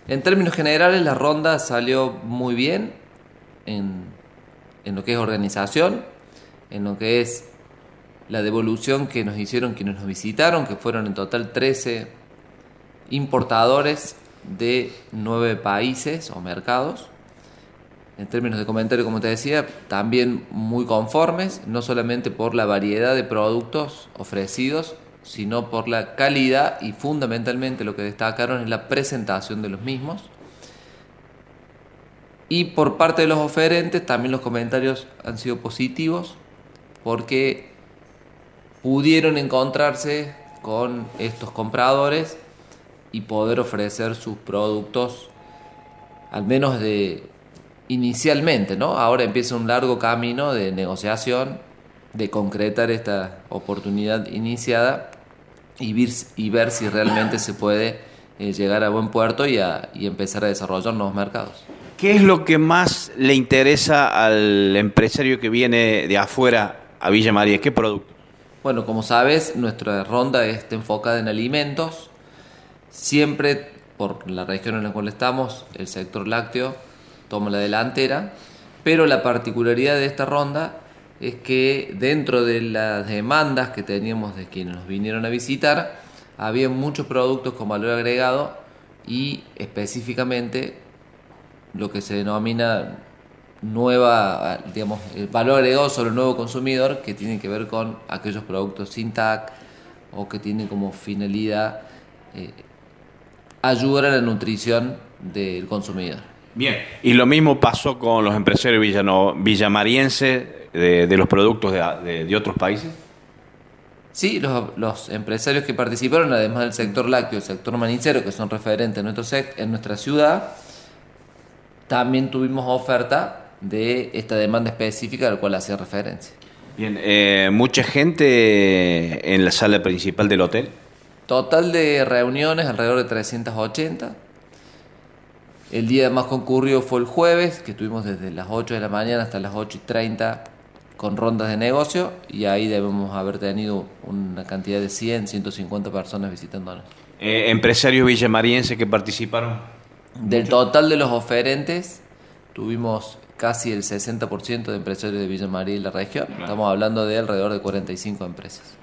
En términos generales, la ronda salió muy bien en lo que es organización, en lo que es la devolución que nos hicieron quienes nos visitaron, que fueron en total 13 importadores de 9 países o mercados. En términos de comentario, como te decía, también muy conformes, no solamente por la variedad de productos ofrecidos, sino por la calidad y fundamentalmente lo que destacaron es la presentación de los mismos. Y por parte de los oferentes también los comentarios han sido positivos porque pudieron encontrarse con estos compradores y poder ofrecer sus productos, al menos inicialmente, ¿no? Ahora empieza un largo camino de negociación, de concretar esta oportunidad iniciada y ver si realmente se puede llegar a buen puerto y empezar a desarrollar nuevos mercados. ¿Qué es lo que más le interesa al empresario que viene de afuera a Villa María? ¿Qué producto? Bueno, como sabes, nuestra ronda está enfocada en alimentos. Siempre, por la región en la cual estamos, el sector lácteo toma la delantera, pero la particularidad de esta ronda es que dentro de las demandas que teníamos de quienes nos vinieron a visitar, había muchos productos con valor agregado y específicamente lo que se denomina el valor agregado sobre el nuevo consumidor, que tiene que ver con aquellos productos sin TAC o que tienen como finalidad ayudar a la nutrición del consumidor. Bien, y lo mismo pasó con los empresarios villamarienses de los productos de otros países. Sí, los empresarios que participaron, además del sector lácteo y el sector manicero, que son referentes en nuestra ciudad, también tuvimos oferta de esta demanda específica al cual hacía referencia. Bien, mucha gente en la sala principal del hotel. Total de reuniones alrededor de 380. El día más concurrido fue el jueves, que estuvimos desde las 8 de la mañana hasta las 8:30 con rondas de negocio, y ahí debemos haber tenido una cantidad de 150 personas visitándonos. Empresarios villamarienses que participaron. Del total de los oferentes, tuvimos casi el 60% de empresarios de Villa María y la región. Claro. Estamos hablando de alrededor de 45 empresas.